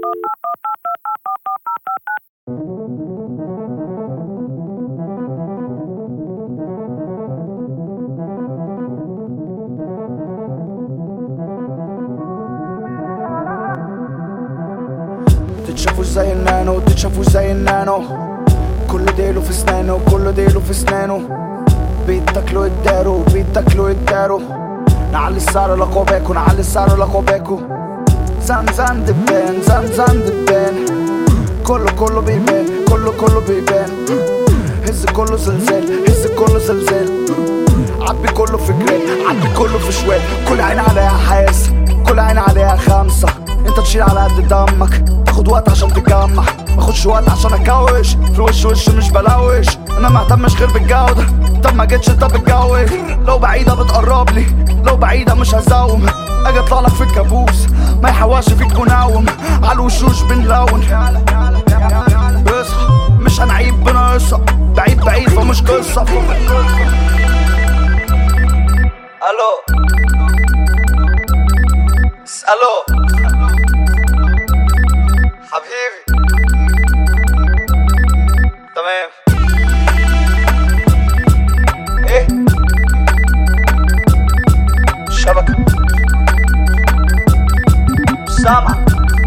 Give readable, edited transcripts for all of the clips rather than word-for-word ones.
تتشافوش زي النانو، تتشافوش زي النانو، كل ديله في سنانه، كل ديله في سنانه، بيتاكلوا يداروا، بيتاكلوا يداروا، نعلي السعر لقوباكو، نعلي السعر لقوباكو، زن زن دبان، زن زن دبان، كله بيبان، كله بيبان، هز كله زلزال، هز كله زلزال، عبي كله في جرال، عبي كله في شوال، كل عين عليها حاس، كل عين عليها خمسة، انت تشيل على قد دمك، تاخد وقت عشان تتجمع، ماخدش وقت عشان اكوش، في الوش وش مش بلوش، انا مهتمش غير بالجودة، طب ما جيتش انت بتجوز، لو بعيدة بتقرب لي، لو بعيدة مش هزوم، اجي اطلع لك في الكابوس، ما يحواش فيك منوم، على الوشوش بنلون، اصحى مش هنعيب بنقصة، بعيد فمش قصة. الو اسألو حبيبي تمام ايه الشبكة سامع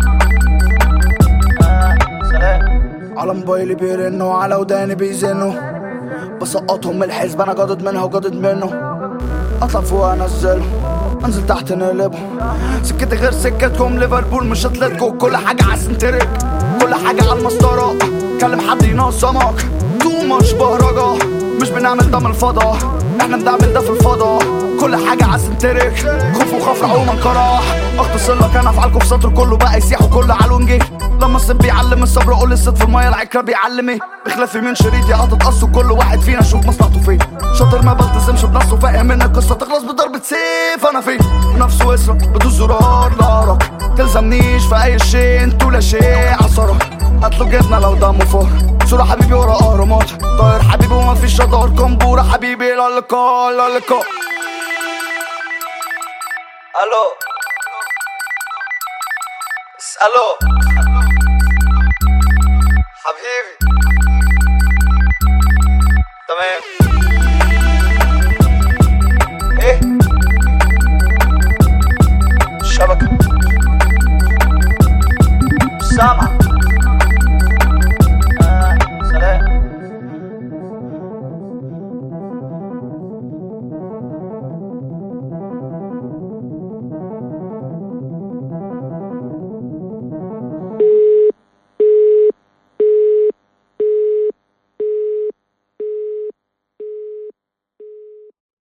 سلام على موبايلي بيرنوا، على وداني بيزنوا، بسقطهم من الحزب، انا جادد منها وجادد منه، اطلع فوق انزله، انزل تحت نقلبهم، سكتي غير سكتكم، ليفربول مش اتلتيكو، كل حاجة عالسنتريك، كل حاجة عالمسطرة، كلم حد ينظمك، مش بهرجة، مش بنعمل ده من الفضا، احنا بنعمل ده في الفضا، كل حاجة عالسنتريك، خوف وخاف رعوما كراح، اختصر لك انا افعالكم في سطر، كله بقى يسيح وكله عالونجي، لما الصيد بيعلم الصبر قول الصيد في المية، العكرة بيعلم ايه، بخلاف من شريطي هتتقصوا، كل واحد فينا شوف مصلحته فين، شاطر ما بلتزمش بنفسه، فاهم ان القصة تخلص بضربة سيف، انا فين نفسه اسرق بدوس زرار لارك، تلزمنيش في اي شيء، انتوا لا شيء عصرة، هطلب جبنة لو دمه فار، صورة حبيبي ورا اهرامات، طاير حبيبي ومفيش جدار، كمبورة حبيبي لا لقاء لا لقاء. الو اسألو حبيبي تمام ايه الشبكة